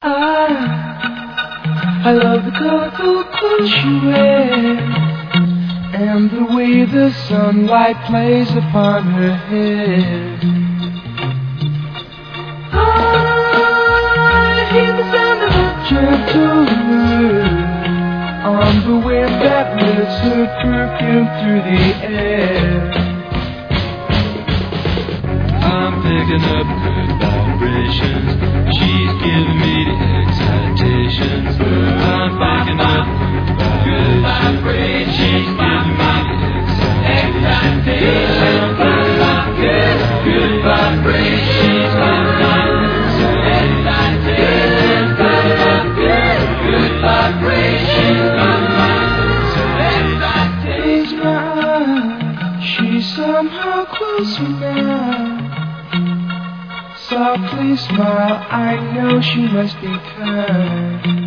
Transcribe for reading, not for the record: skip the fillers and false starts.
I love the colorful clothes she wears, and the way the sunlight plays upon her hair. I hear the sound of a gentle wind on the wind that lifts her perfume through the air. I'm picking up good vibrations. She's giving me the excitations. I'm picking up good vibrations. She's giving me the excitations. Good vibrations. She's giving me the excitations. Good vibrations. Close my eyes, she's somehow closer now. Softly smile, I know she must be kind.